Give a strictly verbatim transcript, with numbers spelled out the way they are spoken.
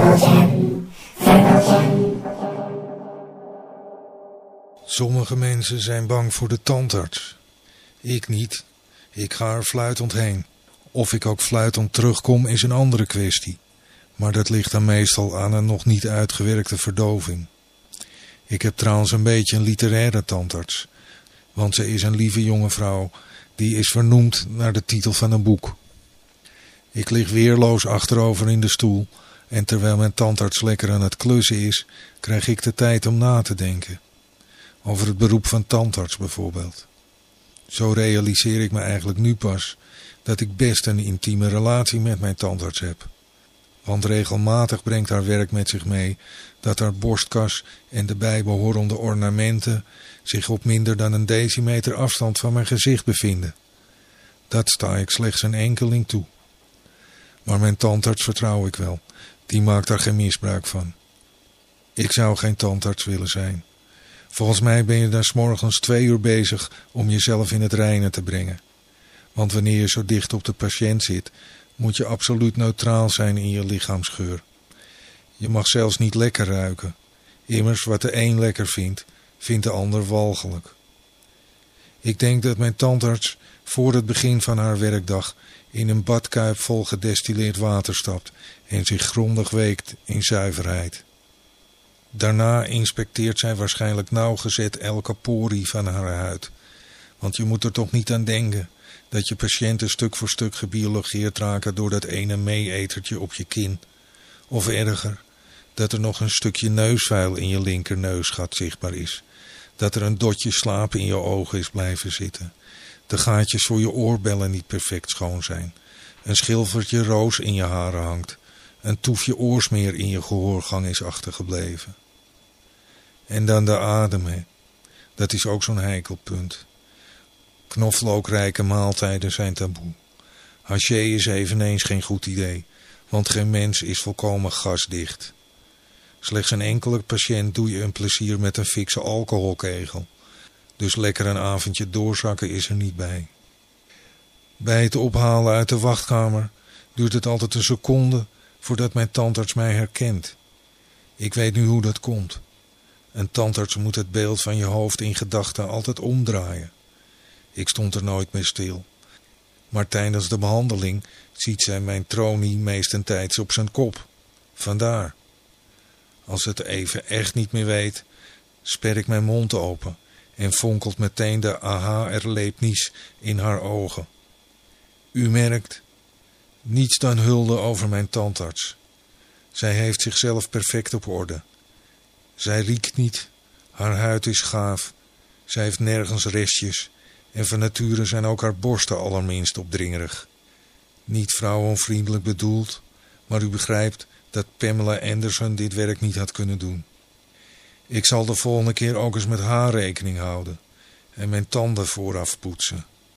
Sommige mensen zijn bang voor de tandarts. Ik niet. Ik ga er fluitend heen. Of ik ook fluitend terugkom is een andere kwestie. Maar dat ligt dan meestal aan een nog niet uitgewerkte verdoving. Ik heb trouwens een beetje een literaire tandarts. Want ze is een lieve jonge vrouw. Die is vernoemd naar de titel van een boek. Ik lig weerloos achterover in de stoel. En terwijl mijn tandarts lekker aan het klussen is, krijg ik de tijd om na te denken. Over het beroep van tandarts bijvoorbeeld. Zo realiseer ik me eigenlijk nu pas dat ik best een intieme relatie met mijn tandarts heb. Want regelmatig brengt haar werk met zich mee dat haar borstkas en de bijbehorende ornamenten zich op minder dan een decimeter afstand van mijn gezicht bevinden. Dat sta ik slechts een enkeling toe. Maar mijn tandarts vertrouw ik wel, die maakt daar geen misbruik van. Ik zou geen tandarts willen zijn. Volgens mij ben je daar 's morgens twee uur bezig om jezelf in het reine te brengen. Want wanneer je zo dicht op de patiënt zit, moet je absoluut neutraal zijn in je lichaamsgeur. Je mag zelfs niet lekker ruiken. Immers wat de een lekker vindt, vindt de ander walgelijk. Ik denk dat mijn tandarts voor het begin van haar werkdag in een badkuip vol gedestilleerd water stapt en zich grondig weekt in zuiverheid. Daarna inspecteert zij waarschijnlijk nauwgezet elke porie van haar huid. Want je moet er toch niet aan denken dat je patiënten stuk voor stuk gebiologeerd raken door dat ene meeetertje op je kin. Of erger, dat er nog een stukje neusvuil in je linkerneusgat zichtbaar is. Dat er een dotje slaap in je ogen is blijven zitten. De gaatjes voor je oorbellen niet perfect schoon zijn. Een schilfertje roos in je haren hangt. Een toefje oorsmeer in je gehoorgang is achtergebleven. En dan de adem, hè. Dat is ook zo'n heikelpunt. Knoflookrijke maaltijden zijn taboe. Haché is eveneens geen goed idee, want geen mens is volkomen gasdicht. Slechts een enkele patiënt doe je een plezier met een fikse alcoholkegel. Dus lekker een avondje doorzakken is er niet bij. Bij het ophalen uit de wachtkamer duurt het altijd een seconde voordat mijn tandarts mij herkent. Ik weet nu hoe dat komt. Een tandarts moet het beeld van je hoofd in gedachten altijd omdraaien. Ik stond er nooit meer stil. Maar tijdens de behandeling ziet zij mijn tronie meestentijds op zijn kop. Vandaar. Als het even echt niet meer weet, sper ik mijn mond open en fonkelt meteen de aha-erlebnis in haar ogen. U merkt, niets dan hulde over mijn tandarts. Zij heeft zichzelf perfect op orde. Zij riekt niet, haar huid is gaaf, zij heeft nergens restjes en van nature zijn ook haar borsten allerminst opdringerig. Niet vrouwenvriendelijk bedoeld, maar u begrijpt dat Pamela Anderson dit werk niet had kunnen doen. Ik zal de volgende keer ook eens met haar rekening houden en mijn tanden vooraf poetsen.